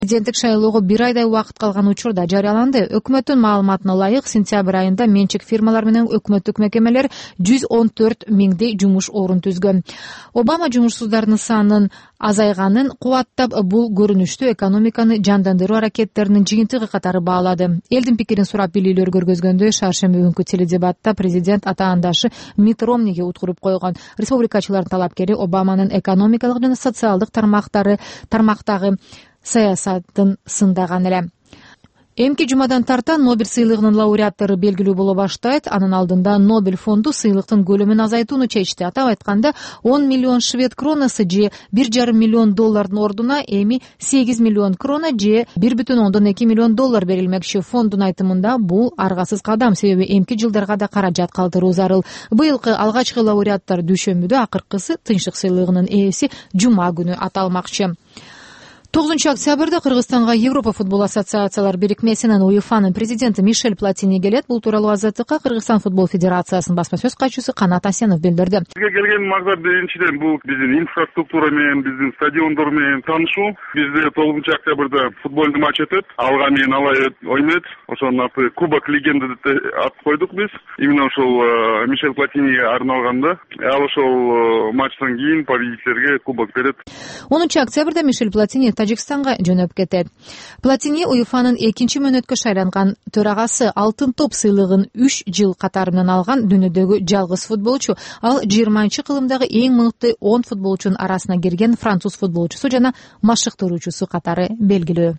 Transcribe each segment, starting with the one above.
Президенттик шайлоого 1 айдай убакыт калган учурда жарыяланды. Өкмөттүн маалыматына ылайык, сентябрь айында менчик фирмалар менен өкмөттүк мекемелер 114 миңдей жумуш орун түзгөн. Обама жумушсуздардын санынын азайганын кубаттап, бул көрүнүштү экономиканы жандандыруу аракеттеринин жыйынтыгы катары баалады. Элдин пикирин сурап билүүлөр көргөзгөндө шаршемби күнкү теледебатта президент атаандашы Митт Ромниге уткуруп койгон. Республикачылардын талапкери Обаманын экономикалык жана социалдык тармактагы саясатын сындаган эле. Эмки жумадан тарта Нобель сыйлыгынын лауреаттары белгилүү боло баштайт. Анын алдында Нобель фонду сыйлыктын көлөмүн азайтууну чечти. Атап айтканда 10 миллион швед кронасы же 1,5 миллион доллардын ордуна эми 8 миллион крона же 1,2 миллион доллар берилмекчи. Фондун айтымында бул аргасыз кадам, себеби эмки жылдарга да каражат калтыруу зарыл. Быйылкы алгачкы лауреаттар дүйшөмбүдө, акыркысы Тынчтык сыйлыгынын ээси жума күнү аталмакчы. 9 октябрда Кыргызстанга Европа футбол ассоциациялар бирикмесинин УЕФАнын президенти Мишель Платини келет. Бул тууралуу Азаттыкка Кыргызстан футбол федерациясынын басма сөз катчысы Канат Асенов билдирди. Бизге келген максат биринчиден бул биздин инфраструктура менен, биздин стадиондор менен таанышуу. Бизде 9 октябрда футболдуу матч өтөт. Алга менен алай ойнойт. Ошонун аты Кубок легенды деп ат койдук биз. Именно ошол Мишель Платиниге арналганда. Ал ошол матчтан кийин победителерге кубок берет. 10 октябрда Мишель Платини Тажикстанга жөнөп кетет. Платини УЕФАнын 2 мөөнөткө шайланган төрагасы, алтын топ сыйлыгын 3 жыл катарынан алган дүйнөдөгү жалгыз футболчу. Ал 20-кылымдагы эң мыкты 10 футболчунун арасына кирген француз футболчусу жана машыктыруучусу катары белгилүү.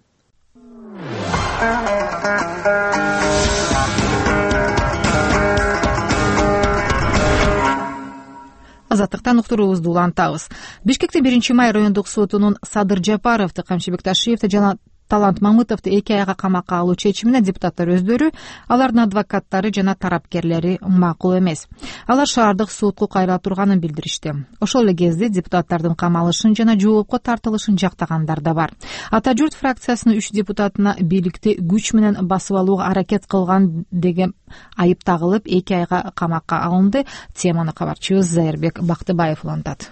Азаттыктан уктуруубузду улантабыз. Бишкекте 1-май райондук сотунун Садыр Жапаровду, Камчыбек Ташиевди жана Талант Мамытовду 2 айга камакка алуу чечимине депутаттар өздөрү, алардын адвокаттары жана тарапкерлери макул эмес. Алар шаардык сотко кайрыла турганын билдиришти. Ошол эле кезде депутаттардын камалышын жана жоопко тартылышын жактагандар да бар. Ата журт фракциясынын 3 депутатына бийликти күч менен басып алууга аракет кылган деген айып тагылып 2 айга камакка алынды. Теманы кабарчыбыз Зайырбек Бактыбаев улантат.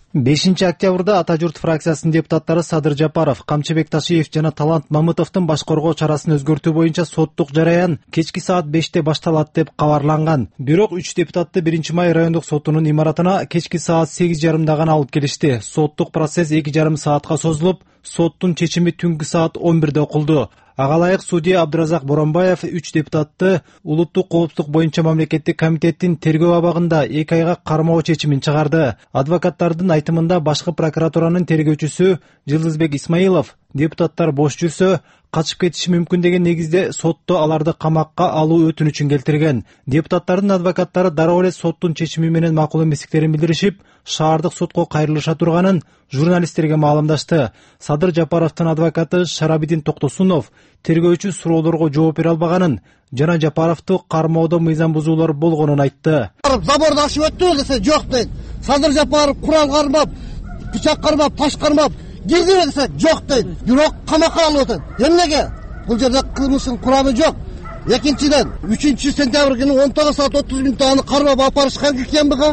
5 октябрда Ата журт фракциясынын депутаттары Садыр Жапаров, Камчыбек Ташиев жана Талант Мамытовдун баш коргоо чарасын өзгөртүү боюнча соттук жараян кечки саат 5-те башталат деп кабарланган. Бирок 3 депутатты 1-май райондук сотунун имаратына кечки саат 8:30 гана алып келишти. Соттук процесс 2,5 саатка созулуп, соттун чечими түнгү саат 11-де окулду. Ага ылайык судья Абдыразак Боронбаев 3 депутатты улуттук коопсуздук боюнча мамлекеттик комитеттин тергөө абагында 2 айга кармоо чечимин чыгарды. Адвокаттардын айтымында башкы прокуратуранын тергөөчүсү Жылдызбек Исмаилов депутаттар бош жүрсө качып кетиши мүмкүн деген негизде сотто аларды камакка алуу өтүнүчүн келтирген. Депутаттардын адвокаттары дароо эле соттун чечими менен макул эместиктерин билдиришип, шаардык сотко кайрылыша турганын журналисттерге маалымдашты. Садыр Жапаровдун адвокаты Шарабидин Токтосунов тергөөчү суроолорго жооп бере албаганын жана Жапаровду кармоодо мыйзам бузуулар болгонун айтты. Заборду ашып өттү десе жок дейт. Садыр Жапаров курал кармап, пычак кармап, таш кармап кирди десе жок дейт. Бирок камакка алып атат. Эмнеге? Бул жерде кылмыштын курамы жок. Экинчиден 3 сентябрь күнү 19 саат 30 мүнөттө аны кармап апарышкан экен буга.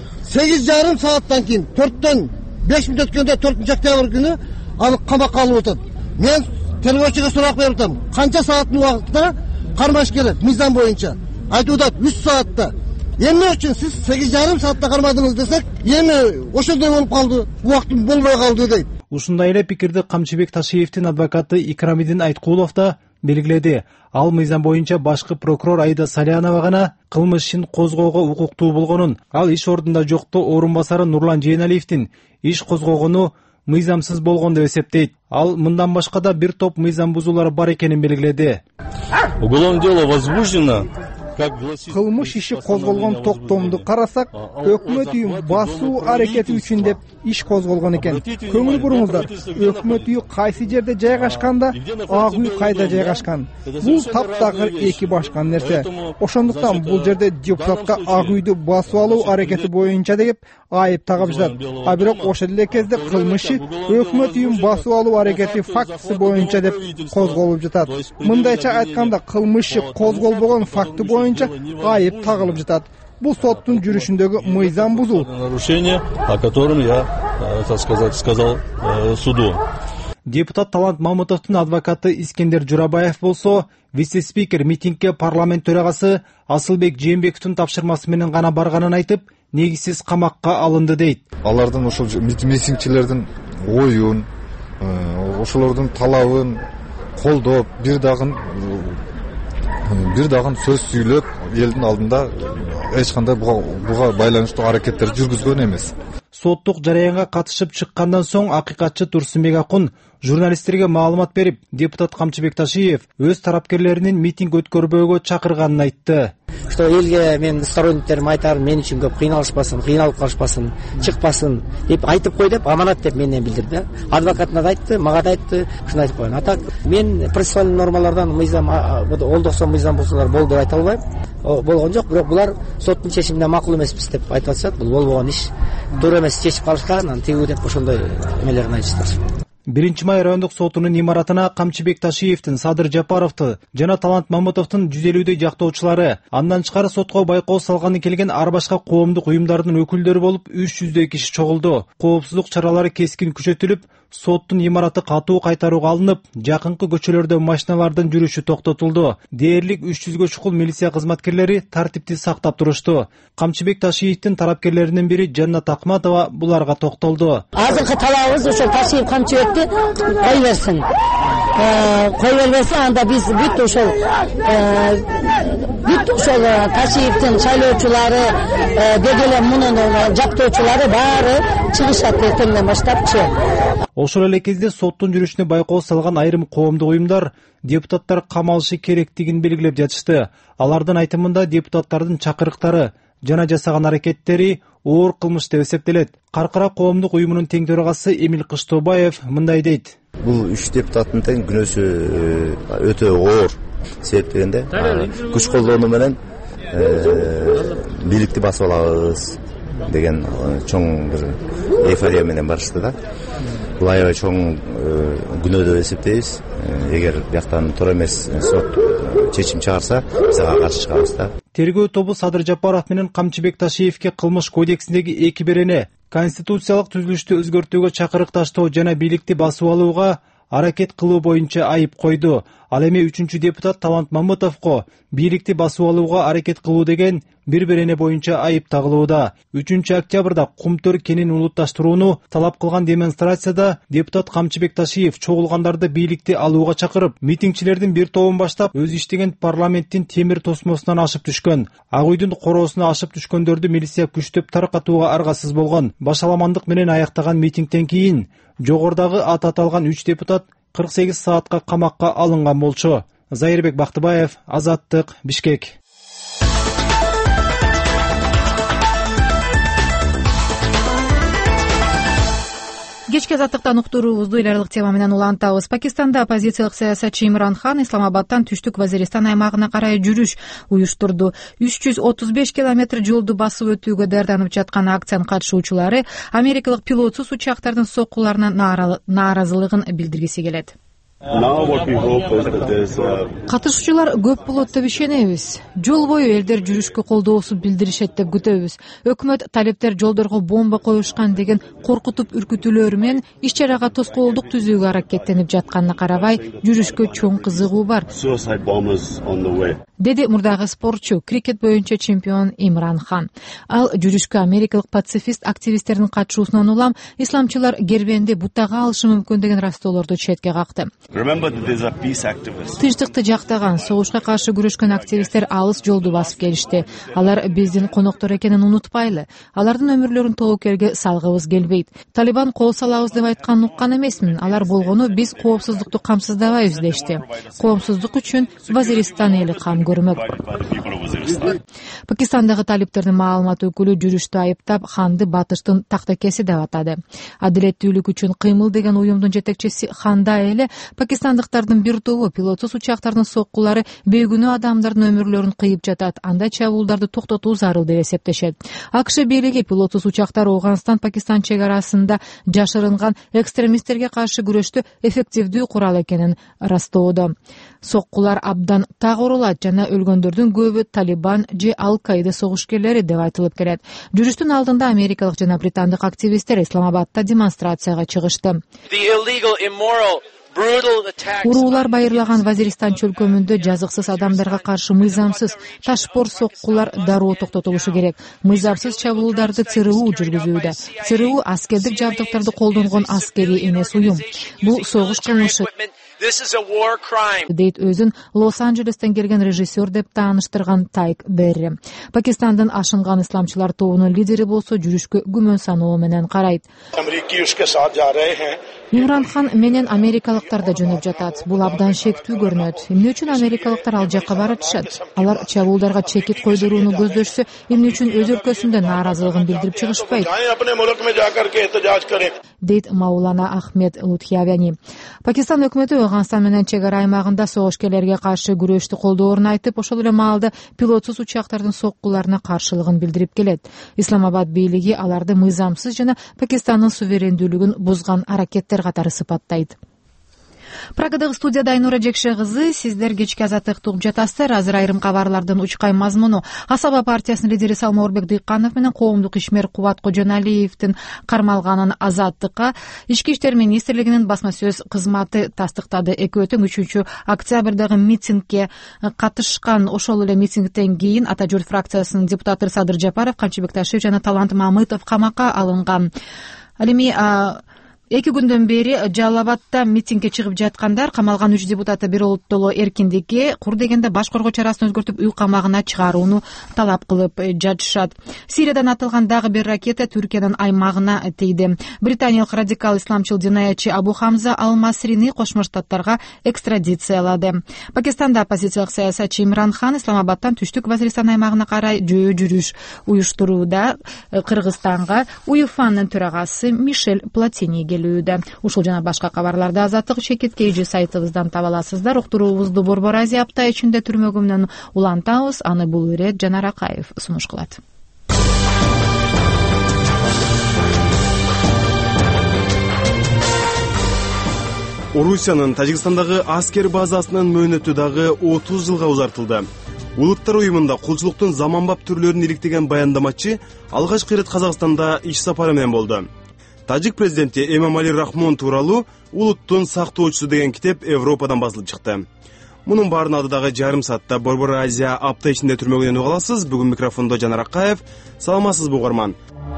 8,5 сааттан кийин 4төн 5 мүнөт өткөндө 4 октябрь күнү аны камакка алып атат. Мен тергөөчүгө сурак берип атам. Канча сааттын убакытта кармаш керек мыйзам боюнча? Айтып атат 3 саатта. Эмне үчүн сиз 8,5 саатта кармадыңыз десек, эми ошондой болуп калды, убактым болбой калды дейт. Ушундай эле пикирди Камчыбек Ташиевдин адвокаты Икрамидин Айткулов да белгиледи. Ал мыйзам боюнча башкы прокурор Айда Салянова гана кылмыш ишин козгоого укуктуу болгонун, ал иш ордунда жокто орун басары Нурлан Жээналиевдин иш козгогону мыйзамсыз болгон деп эсептейт. Ал мындан башка да бир топ мыйзам бузуулар бар экенин белгиледи. Уголовное дело возбуждено. Кылмыш иши козголгон токтомду карасак, өкмөт үйүн басуу аракети үчүн деп иш козголгон экен. Көңүл буруңуздар, өкмөт үйү кайсы жерде жайгашканда, ак үй кайда жайгашкан? Бул таптакыр эки башка нерсе. Ошондуктан бул жерде депутатка ак үйдү басып алуу аракети боюнча деп айып тагып жатат. А бирок ошол эле кезде кылмышы өкмөт үйүн басып алуу аракети фактысы боюнча деп козголуп жатат. Мындайча айтканда, кылмышы козголбогон факты боюнча айып тагылып жатат. Бул соттун жүрүшүндөгү мыйзам бузуу. Нарушение, о котором я, так сказать, сказал суду. Депутат Талант Мамытовдун адвокаты Искендер Журабаев болсо, вице-спикер митингге парламент төрагасы Асылбек Жээнбековдун тапшырмасы менен гана барганын айтып, негизсиз камакка алынды дейт. Алардын ошол митингчилердин оюн, ошолордун талабын колдоп, бир дагы сөз сүйлөп, элдин алдында эч кандай буга байланыштуу аракеттер жүргүзгөн эмес. Соттук жараянга катышып чыккандан соң акыйкатчы Турсунбек Акун журналисттерге маалымат берип, депутат Камчыбек Ташиев өз тарапкерлеринин митинг өткөрбөөгө чакырганын айтты. Что элге мен сторонниктерим айтарым, мен үчүн көп кыйналышпасын, кыйналып калышпасын, чыкпасын деп айтып кой деп аманат деп менден билдирди. Адвокатына да айтты, мага да айтты, ушуну айтып койгон. Атак мен процессуальный нормалардан мыйзам, олдоксон мыйзам булсалар болду деп айта албайм. Болгон жок, бирок булар соттун чечимине макул эмеспиз деп айтып атышат. Бул болбогон иш. Туура эмес чечип калышкан, анан тигүү деп ошондой эмелерин айтышат. 1-май райондук сотунун имаратына Камчыбек Ташиевдин, Садыр Жапаровду жана Талант Мамытовдун 150 жактоочулары, андан тышкары сотко байкоо салганы келген ар башка коомдук уюмдардын өкүлдөрү болуп 300 киши чогулду. Коопсуздук чаралары кескин күчөтүлүп, соттун имараты катуу кайтарууга алынып, жакынкы көчөлөрдө машиналардын жүрүшү токтотулду. Дээрлик 300гө чукул милиция кызматкерлери тартипти сактап турушту. Камчыбек Ташиевдин тарапкерлеринин бири Жаннат Акматова буларга токтолду. Азыркы талабыбыз ошол Ташиев Камчыбекти кой берсин. Кой бербесе анда биз бүт ошол Ташиевдин шайлоочулары, деги эле мунун жактоочулары баары чыгышат эртеңден баштапчы. Ошол эле кезде соттун жүрүшүнө байкоо салган айрым коомдук уюмдар депутаттар камалышы керектигин белгилеп жатышты. Алардын айтымында депутаттардын чакырыктары жана жасаган аракеттери оор кылмыш деп эсептелет. Каркара коомдук уюмунун тең төрагасы Эмил Кыштобаев мындай дейт. Бул 3 депутаттын тең күнөөсү өтө оор. Себеп дегенде күч колдонуу менен бийликти басып алабыз деген чоң бир эйфория менен барышты да. Бул аябай чоң күнөө деп эсептейбиз. Эгер бияктан туура эмес сот чечим чыгарса, биз ага каршы чыгабыз да. Тергөө тобу Садыр Жапаров менен Камчыбек Ташиевке кылмыш кодексиндеги 2 берене конституциялык түзүлүштү өзгөртүүгө чакырыкташтоо жана бийликти басып алууга аракет кылуу боюнча айып койду. Ал эми 3-чү депутат Талант Мамытовго бийликти басып алууга аракет кылуу деген бир берене боюнча айып тагылууда. 3-октябрда Кумтөр кенин улутташтырууну талап кылган демонстрацияда депутат Камчыбек Ташиев чогулгандарды бийликти алууга чакырып, митингчилердин бир тобун баштап, өз иштеген парламенттин темир тосмосунан ашып түшкөн. Ак үйдүн короосуна ашып түшкөндөрдү милиция күчтөп таркатууга аргасыз болгон. Башаламандык менен аяктаган митингден кийин жогорудагы аты аталган 3 депутат 48 саатка камакка алынган болчу. Зайырбек Бактыбаев, Азаттык, Бишкек. Кечки Азаттыктан уктуруубузду эл аралык тема менен улантабыз. Пакистанда оппозициялык саясатчы Имран Хан Исламабадтан түштүк Вазиристан аймагына карай жүрүш уюштурду. 335 километр жолду басып өтүүгө даярданып жаткан акциянын катышуучулары америкалык пилотсуз учактардын соккуларына нааразылыгын билдиргиси келет. Катышуучулар көп болот деп ишенебиз. Жол бою элдер жүрүшкө колдоосун билдиришет деп күтөбүз. Өкмөт талептер жолдорго бомба коюшкан деген коркутуп үркүтүүлөр менен иш чарага тоскоолдук түзүүгө аракеттенип жатканына карабай, жүрүшкө чоң кызыгуу бар, деди мурдагы спортчу, крикет боюнча чемпион Имран Хан. Ал жүрүшкө америкалык пацифист активисттердин катышуусунан улам исламчылар гербенди бутага алышы мүмкүн деген растоолорду четке какты. Тынчтыкты жактаган, согушка каршы күрөшкөн активисттер алыс жолду басып келишти. Алар биздин коноктор экенин унутпайлы. Алардын өмүрлөрүн тобокелге салгыбыз келбейт. Талибан кол салабыз деп айтканын уккан эмесмин. Алар болгону биз коопсуздукту камсыздабайбыз дешти. Коопсуздук үчүн Вазиристан эли кам көрмөк. Пакистандагы талиптердин маалымат өкүлү жүрүштү айыптап, Ханды батыштын тактакеси деп атады. Адилеттүүлүк үчүн кыймыл деген уюмдун жетекчиси Ханда эле Пакистандыктардын бир тобу пилотсуз учактардын соккулары бейгүнөө адамдардын өмүрлөрүн кыйып жатат, андай чабуулдарды токтотуу зарыл деп эсептешет. АКШ бийлиги пилотсуз учактар Афганистан-Пакистан чек арасында жашырынган экстремисттерге каршы күрөштө эффективдүү курал экенин ырастоодо. Соккулар абдан тагырулат жана өлгөндөрдүн көбү Талибан же Ал-Каида согушкерлери деп айтылып келет. Жүрүштүн алдында америкалык жана британдык активисттер Исламабадда демонстрацияга чыгышты. Уруулар байырлаган Вазиристан чөлкөмүндө жазыксыз адамдарга каршы мыйзамсыз ташпор соккулар дароо токтотулушу керек. Мыйзамсыз чабуулдарды ЦРУ жүргүзүүдө. ЦРУ аскердик жабдыктарды колдонгон аскерий эмес уюм. Бул согуш кылмышы дейт өзүн Лос-Анджелестен келген режиссер деп тааныштырган Тайк Берри. Пакистандын ашынган исламчылар тобунун лидери болсо жүрүшкө күмөн саноо менен карайт. Имран Хан менен америкалыктар да жөнөп жатат. Бул абдан шектүү көрүнөт. Эмне үчүн америкалыктар ал жакка баратышат? Алар чабуулдарга чекит койдурууну көздөшсө, эмне үчүн өз өлкөсүндө нааразылыгын билдирип чыгышпайт? Дейт Маулана Ахмед Лутхиявяни. Пакистан өкмөтү Афганистан менен чек ара аймагында согушкерлерге каршы күрөштү колдоорун айтып, ошол эле маалда пилотсуз учактардын соккуларына каршылыгын билдирип келет. Исламабад бийлиги аларды мыйзамсыз жана Пакистандын суверендүүлүгүн бузган аракеттер катары сыпаттайт. Прагадагы студияда Айнура Жекше кызы, сиздер кечки азаттыкты угуп жатасыздар. Азыр айрым кабарлардын учкай мазмуну. Асаба партиясынын лидери Салмаорбек Дыйканов менен коомдук ишмер Кубат Кожоналиевдин кармалганын Азаттыкка Ички иштер министрлигинин басма сөз кызматы тастыктады. Экөө тең 3 октябрдагы митингге катышкан. Ошол эле митингден кийин Ата журт фракциясынын депутаты Садыр Жапаров, Камчыбек Ташиев жана Талант Мамытов камакка алынган. Ал эми 2 күндөн бери Жалал Абадда митингге чыгып жаткандар камалган 3 депутаты Биролуттоло эркиндикке кур дегенде баш коргоо чарасын өзгөртүп үй камагына чыгарууну талап кылып жатышат. Сириядан атылган дагы бир ракета Түркиянын аймагына тийди. Британиялык радикал исламчыл динаятчы Абу Хамза Ал-Масрини Кошмо Штаттарга экстрадициялады. Пакистанда оппозициялык саясатчы Имран Хан Исламабадтан түштүк Вазиристан аймагына карай жөө жүрүш уюштурууда. Кыргызстанга УЕФАнын төрагасы Мишель Платини Ушул жана башка кабарларды Азаттык чекиткейжи сайтыбыздан таба аласыздар. Уктуруубузду Борбор Азия апта ичинде түрмөгү менен улантабыз. Аны бул ирет Жанар Акаев сунуш кылат. Орусиянын Тажикстандагы аскер базасынын мөөнөтү дагы 30 жылга узартылды. Улуттар уюмунда кулчулуктун заманбап түрлөрүн иликтеген баяндамачы алгачкы ирет Казакстанда иш сапары менен болду. Тажик президенти Эмомали Рахмон тууралуу улуттун сактоочусу деген китеп Европадан басылып чыкты. Мунун баарын алдыдагы жарым саатта Борбор Азия апта ичинде түрмөгүнөн уга аласыз. Бүгүн микрофондо Жанар Акаев. Саламатсызбы угарман?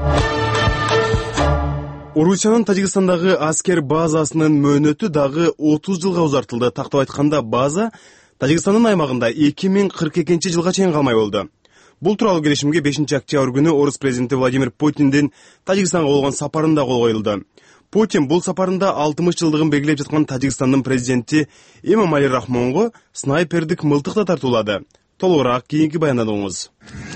Орусиянын Тажикстандагы аскер базасынын мөөнөтү дагы 30 жылга узартылды. Тактап айтканда, база Тажикстандын аймагында 2042 жылга чейин калмай болду. Бул тууралуу келишимге 5 октябрь күнү Орус президенти Владимир Путиндин Тажикстанга болгон сапарында кол коюлду. Путин бул сапарында 60 жылдыгын белгилеп жаткан Тажикстандын президенти Эмомали Рахмонго снайпердик мылтык да тартуулады. Толугураак кийинки баяндамаңыз.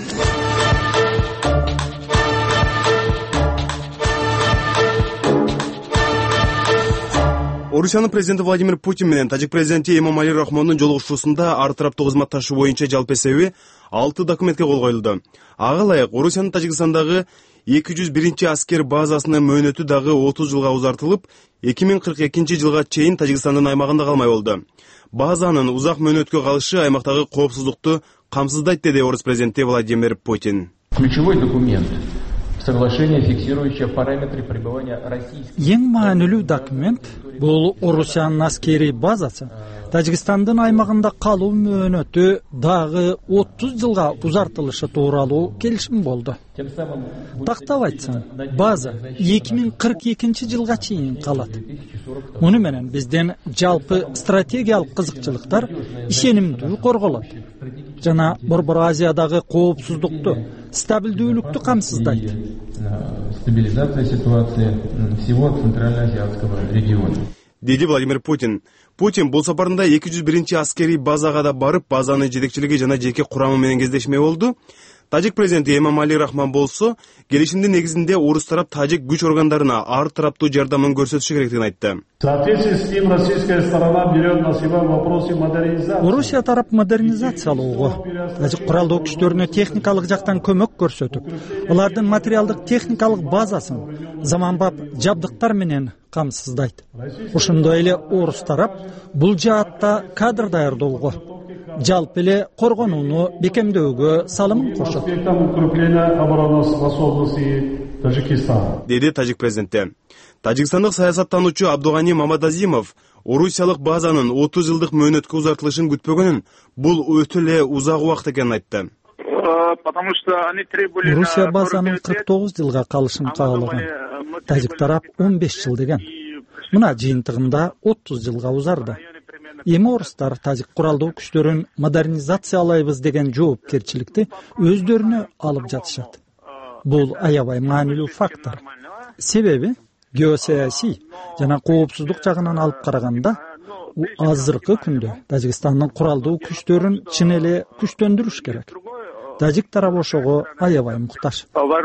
Орусиянын президенти Владимир Путин менен Тажик президенти Эмомали Рахмондун жолугушуусунда ар тараптуу кызматташуу боюнча жалпы эсеби 6 документке кол коюлду. Ага ылайык Орусиянын Тажикстандагы 201 аскер базасынын мөөнөтү дагы 30 жылга узартылып, 2042 жылга чейин Тажикстандын аймагында калмай болду. Базанын узак мөөнөткө калышы аймактагы коопсуздукту камсыздайт, деди Орус президенти Владимир Путин. Ключевой документ. Соглашение, фиксирующее параметры пребывания российских... Ең маанилүү документ бул Орусиянын аскерий базасы Тажикстандын аймагында калуу мөөнөтү дагы 30 жылга узартылышы тууралуу келишим болду. Тактап айтсам, база 2042 жылга чейин калат. Муну менен биздин жалпы стратегиялык кызыкчылыктар ишенимдүү корголот жана Борбор Азиядагы коопсуздукту, стабилдүүлүктү камсыздайт. Стабилизация ситуации всего Центральноазиатского региона. Деди Владимир Путин. Путин бул сапарында 201 аскерий базага да барып, базанын жетекчилиги жана жеке курамы менен кездешмек болду. Тажик президенти Эмомали Рахмон болсо келишимдин негизинде орус тарап тажик күч органдарына ар тараптуу жардамын көрсөтүшү керектигин айтты. В соответствии с ним российская сторона берет на себя вопросы модернизации. Орусия тарап модернизациялоого, тажик куралдуу күчтөрүнө техникалык жактан көмөк көрсөтүп, алардын материалдык техникалык базасын заманбап жабдыктар менен камсыздайт. Ошондой эле орус тарап бул жаатта кадр даярдоого, жалпы эле коргонууну бекемдөөгө салымын кошот, деди тажик президенти. Тажикстандык саясаттануучу Абдугани Мамадазимов орусиялык базанын 30 жылдык мөөнөткө узартылышын күтпөгөнүн бул өтө эле узак убакыт экенин айтты. Орусия базанын 49 жылга калышын каалаган. Тажик тарап 15 жыл деген. Мына жыйынтыгында 30 жылга узарды. Эми орустар тажик куралдуу күчтөрүн модернизациялайбыз деген жоопкерчиликти өздөрүнө алып жатышат. Бул аябай маанилүү фактор. Себеби геосаясий жана коопсуздук жагынан алып караганда азыркы күндө Тажикстандын куралдуу күчтөрүн чын эле күчтөндүрүш керек. Тажик тарап ошого аябай муктаж,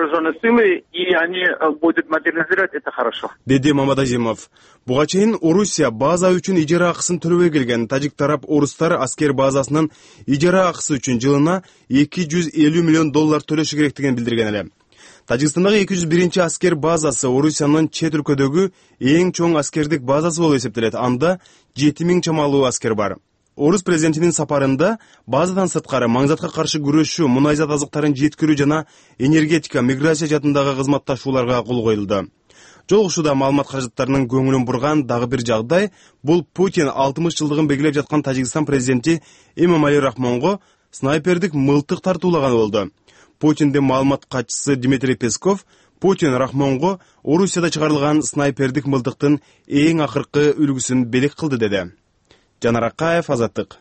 деди Мамадазимов. Буга чейин Орусия база үчүн ижара акысын төлөбөй келген. Тажик тарап орустар аскер базасынын ижара акысы үчүн жылына $250 миллион төлөшү керектигин билдирген эле. Тажикстандагы 201 аскер базасы Орусиянын чет өлкөдөгү эң чоң аскердик базасы болуп эсептелет. Анда 7000 чамалуу аскер бар. Орус президентинин сапарында базадан сырткары маңзатка каршы күрөшүү, мунайзат азыктарын жеткирүү жана энергетика, миграция жаатындагы кызматташууларга кол коюлду. Жолугушууда маалымат каражаттарынын көңүлүн бурган дагы бир жагдай бул Путин 60 жылдыгын белгилеп жаткан Тажикстан президенти Эмомали Рахмонго снайпердик мылтык тартуулаган болду. Путиндин маалымат катчысы Дмитрий Песков Путин Рахмонго Орусияда чыгарылган снайпердик мылтыктын эң акыркы үлгүсүн белек кылды деди. Жанар Акаев, Азаттык.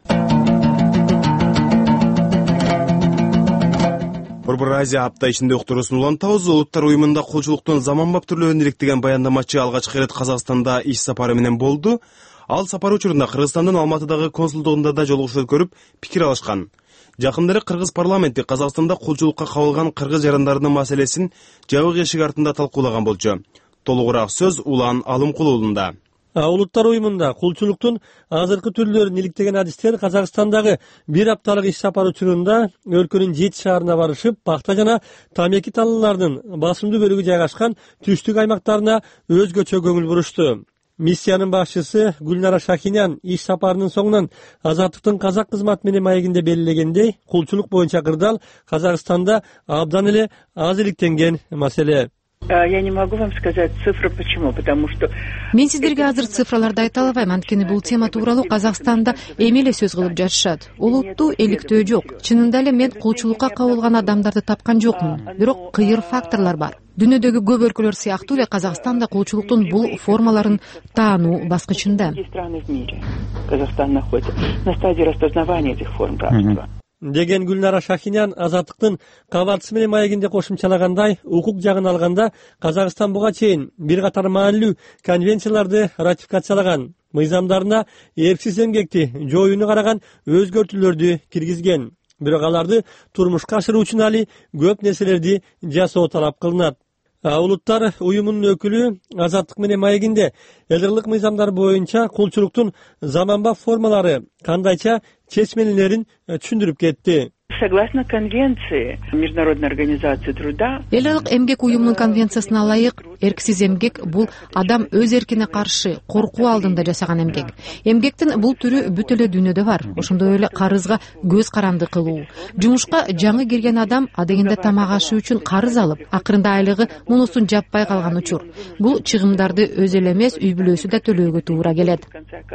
Борбор Азия апта ичинде уктуруусун улантабыз. Улуттар уюмунда колчулуктун заманбап түрлөрүн иликтеген баяндамачы алгачкы ирет Казакстанда иш сапары менен болду. Ал сапар учурунда Кыргызстандын Алматыдагы консулдугунда да жолугушуу көрүп, пикир алышкан. Жакындары Кыргыз парламенти Казакстанда колчулукка кабылган кыргыз жарандарынын маселесин жабык эшик артында талкуулаган болчу. Толугураак сөз Улан Алымкулуулунда. Улуттар уюмунда кулчулуктун азыркы түрлөрүн иликтеген адистер Казакстандагы бир апталык иш сапар учурунда өлкөнүн 7 шаарына барышып, пахта жана тамеки таллалардын басымдуу бөлүгү жайгашкан түштүк аймактарына өзгөчө көңүл бурушту. Миссиянын башчысы Гүлнара Шахинян иш сапарынын соңунан Азаттыктын казак кызмат менен маегинде белгилегендей, кулчулук боюнча кырдаал Казакстанда абдан эле аз иликтенген маселе. Я не могу вам сказать цифры, почему, потому что... Мен сиздерге азыр цифраларды айта албайм, анткени бул тема тууралуу Казакстанда эми эле сөз кылып жатышат. Улутту эликтөө жок. Чынында эле мен кулчулукка кабылган адамдарды тапкан жокмун. Бирок кыйыр факторлор бар. Дүйнөдөгү көп өлкөлөр сыяктуу эле Казакстанда кулчулуктун бул формаларын таануу баскычында. Казахстан находится на стадии распознавания этих форм рабства. Деген Гүлнара Шахинян Азаттыктын кабартысы менен маегинде кошумчалагандай, укук жагын алганда Казакстан буга чейин бир катар маанилүү конвенцияларды ратификациялаган, мыйзамдарына эрксиз эмгекти жоюуну караган өзгөртүүлөрдү киргизген. Бирок аларды турмушка ашыруу үчүн али көп нерселерди жасоо талап кылынат. Улуттар уюмунун өкүлү Азаттык менен маегинде элдырлык мыйзамдар боюнча кулчулуктун заманбап формалары кандайча чечмелерин түшүндүрүп кетти. Согласно конвенции Международной организации труда, эл аралык эмгек уюмунун конвенциясына ылайык, эрксиз эмгек бул адам өз эркине каршы коркуу алдында жасаган эмгек. Эмгектин бул түрү бүт эле дүйнөдө бар. Ошондой эле карызга көз каранды кылуу. Жумушка жаңы кирген адам адегенде тамак ашы үчүн карыз алып, акырында айлыгы мунусун жаппай калган учур. Бул чыгымдарды өзү эле эмес, үй бүлөсү да төлөөгө туура келет.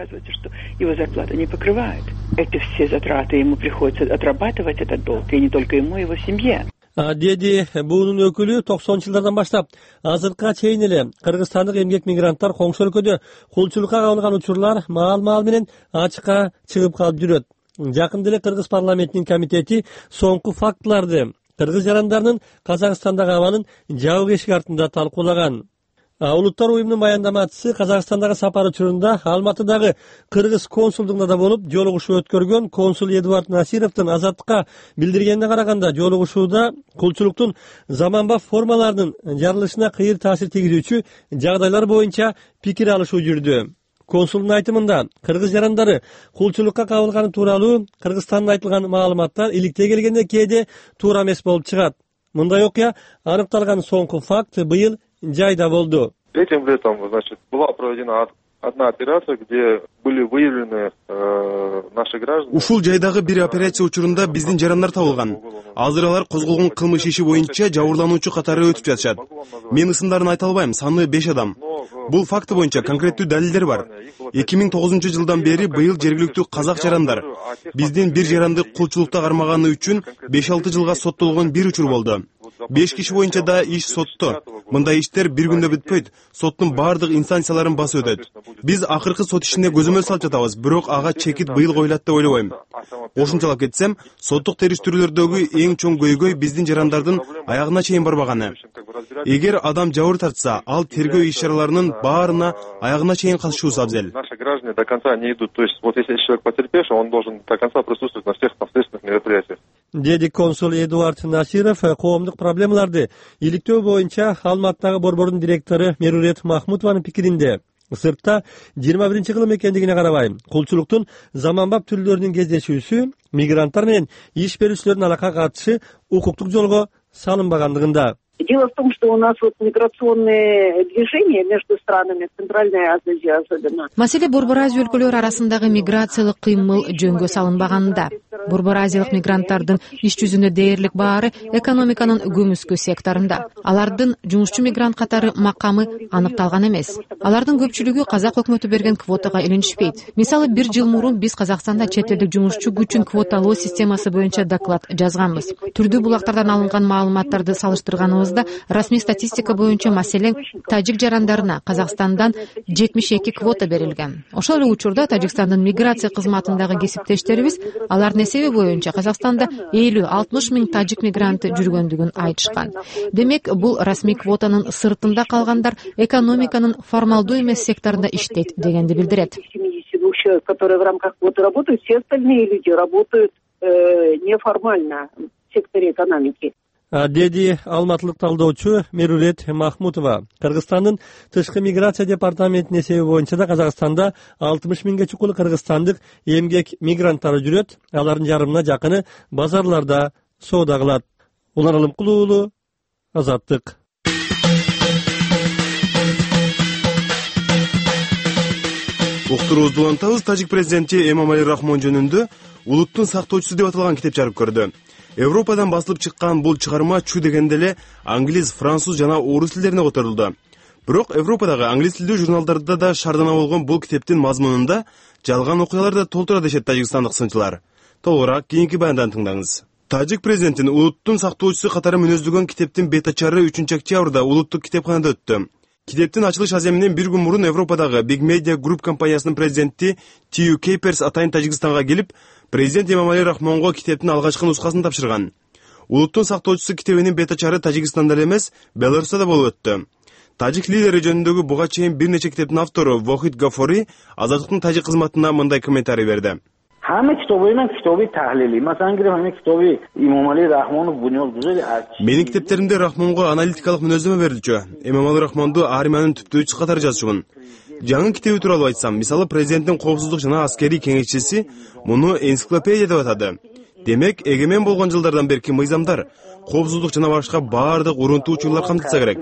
Его зарплата не покрывает. Эти все затраты ему приходится отрабатывать этот долг, и не только ему, и его семье. Деди буунун өкүлү 90-жылдардан баштап азыркыга чейин эле кыргызстандык эмгек мигранттар коңшу өлкөдө кулчулукка кабылган учурлар маал-маал менен ачыкка чыгып калып жүрөт. Жакында эле Кыргыз парламентинин комитети соңку фактыларды кыргыз жарандарынын Казакстандагы абалын жабык эшик артында талкуулаган. Улуттар уюмунун баяндамачысы Казакстандагы сапары учурунда Алматыдагы кыргыз консулдугунда да болуп, жолугушуу өткөргөн консул Эдуард Насировдун Азаттыкка билдиргенине караганда, жолугушууда кулчулуктун заманбап формаларынын жарылышына кыйыр таасир тийгизүүчү жагдайлар боюнча пикир алышуу жүрдү. Консулдун айтымында, кыргыз жарандары кулчулукка кабылганы тууралуу Кыргызстанда айтылган маалыматтар иликте келгенде кээде туура эмес болуп чыгат. Мындай окуя аныкталган соңку факт быйыл жайда болду. Этим летом, была проведена одна операция, где были выявлены наши граждане. Ушул жайдагы бир операция учурунда биздин жарандар табылган. Азыр алар козголгон кылмыш иши боюнча жабырлануучу катары өтүп жатышат. Мен ысымдарын айта албайм, саны 5 адам. Бул факты боюнча конкреттүү далилдер бар. 2009 жылдан бери быйыл жергиликтүү казак жарандар биздин бир жаранды кулчулукта кармаганы үчүн 5-6 жылга соттолгон бир учур болду. 5 киши боюнча да иш сотто. Мындай иштер бир күндө бүтпөйт. Соттун бардык инстанцияларын басып өтөт. Биз акыркы сот ишине көзөмөл салып жатабыз, бирок ага чекит быйыл коюлат деп ойлобойм. Ошончолуп кетсем, соттук териштирүүлөрдөгү эң чоң көйгөй биздин жарандардын аягына чейин барбаганы. Эгер адам жабыр тартса, ал тергөө иш-чараларынын баарына аягына чейин катышуусу абзел. Наши граждане до конца не идут. То есть, вот если человек потерпевший, он должен до конца присутствовать на всех общественных мероприятиях. Деди консул Эдуард Насиров коомдук проблемаларды иликтөө боюнча Алматыдагы борбордун директору Мерурет Махмутованын пикиринде, сыртта 21-кылым экендигине карабай, кулчулуктун заманбап түрлөрүнүн кездешүүсү мигранттар менен иш берүүчүлөрдүн алакка катышы укуктук жолго салынбагандыгында. Дело в том, что у нас вот миграционные движения между странами Центральной Азии особенно. Маселе Борбор Азия өлкөлөрү арасындагы миграциялык кыймыл жөнгө салынбаганында. Борбор Азиялык мигранттардын иш жүзүнө дээрлик баары экономиканын көмүскө секторунда. Алардын жумушчу мигрант катары макамы аныкталган эмес. Алардын көпчүлүгү казак өкмөтү берген квотага илинишпейт. Мисалы, 1 жыл мурун биз Казакстанда чет элдик жумушчу күчүн квоталоо системасы боюнча доклад жазганбыз. Түрдүү булактардан алынган маалыматтарды салыштырганыбыз расмий статистика боюнча маселен тажик жарандарына Казакстандан 72 квота берилген. Ошол эле учурда Тажикстандын миграция кызматындагы кесиптештерибиз алардын эсеби боюнча Казакстанда 50-60 миң тажик мигранты жүргөндүгүн айтышкан. Демек, бул расмий квотанын сыртында калгандар экономиканын формалдуу эмес секторунда иштейт дегенди билдирет. Которые в рамках квоты работают, все остальные люди работают неформально в секторе экономики. Деди алматылык талдоочу Мерурет Махмутова. Кыргызстандын тышкы миграция департаментинин эсеби боюнча да Казакстанда 60 миңге чукул кыргызстандык эмгек мигранттары жүрөт. Алардын жарымына жакыны базарларда соода кылат. Улан Алымкул уулу, Азаттык. Уктуруубузду улантабыз. Тажик президенти Эмомали Рахмон жөнүндө улуттун сактоочусу деп аталган китеп чыгарып көрдү. Европадан басылып чыккан бул чыгарма чу дегенде эле англис, француз жана орус тилдерине которулду. Бирок Европадагы англис тилдүү журналдарда да шардана болгон бул китептин мазмунунда жалган окуялар да толтура дешет тажикстандык сынчылар. Толугураак кийинки баяндан тыңдаңыз. Тажик президентин улуттун сактоочусу катары мүнөздөгөн китептин бет ачары 3 октябрда улуттук китепканада өттү. Китептин ачылыш аземинен бир күн мурун Европадагы Big Media Group компаниясынын президенти Тью Кейперс атайын Тажикстанга келип, президент Эмомали Рахмонго китептин алгачкы нускасын тапшырган. Улуттун сактоочусу китебинин бет ачары Тажикстанда эмес, Беларуста да болуп өттү. Тажик лидери жөнүндөгү буга чейин бир нече китептин автору Вохид Гафори Азаттыктын тажик кызматына мындай комментарий берди. Менин китептеримде Рахмонго аналитикалык мүнөздөмө берилчү. Эмомали Рахмонду армиянын түптөөчүсү катары жазчумун. Жаңы китеби тууралуу айтсам, мисалы президенттин коопсуздук жана аскерий кеңешчиси муну энциклопедия деп атады. Демек, эгемен болгон жылдардан берки мыйзамдар, коопсуздук жана башка баардык урунтуу учурлар камтылса керек.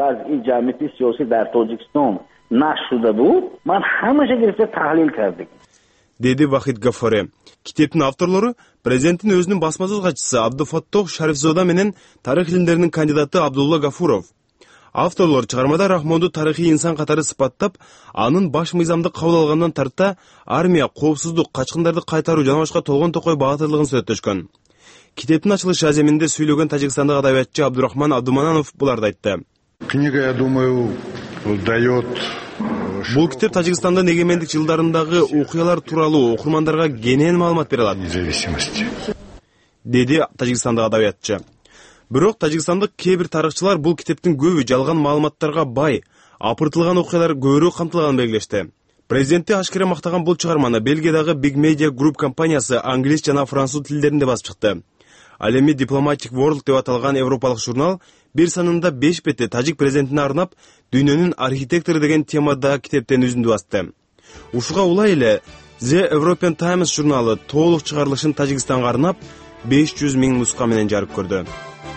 Деди Вахид Гафори. Китептин авторлору президенттин өзүнүн басма сөз катчысы Абдуфаттох Шарифзода менен тарых илимдеринин кандидаты Абдулла Гафуров. Авторлор чыгармада Рахмонду тарыхый инсан катары сыпаттап, анын баш мыйзамды кабыл алгандан тарта армия, коопсуздук, качкындарды кайтаруу жана башка толгон токой баатырлыгын сүрөттөшкөн. Китептин ачылыш аземинде сүйлөгөн тажикстандык адабиятчы Абдурахман Абдумананов буларды айтты. Книга, я думаю, дает. Бул китеп Тажикстандын эгемендик жылдарындагы окуялар тууралуу окурмандарга кенен маалымат бере алат. Деди Тажикстандык адабиятчы. Бирок тажикстандык кээ бир тарыхчылар бул китептин көбү жалган маалыматтарга бай, апыртылган окуялар көбүрөөк камтылганын белгилешти. Президенти ашкере мактаган бул чыгарманы Бельгиядагы Big Media Group компаниясы англис жана француз тилдеринде басып чыкты. Ал эми Diplomatic World деп аталган европалык журнал бир санында 5 бетте тажик президентине арнап дүйнөнүн архитектору деген темада китептен үзүндү басты. Ушуга улай эле The European Times журналы толук чыгарылышын Тажикстанга арнап 500 000 нуска менен жарык көрдү.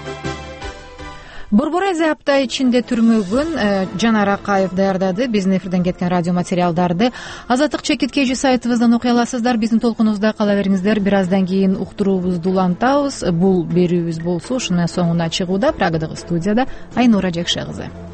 Борбор Азия апта ичинде түрмөгүн Жанар Акаев даярдады. Биздин эфирден кеткен радио материалдарды Азаттык чекиткежи сайтыбыздан окуй аласыздар. Биздин толкунубузда кала бериңиздер. Бир аздан кийин уктуруубузду улантабыз. Бул берүүбүз болсо ушунун соңуна чыгууда Прагадагы студияда Айнура Жекше кызы.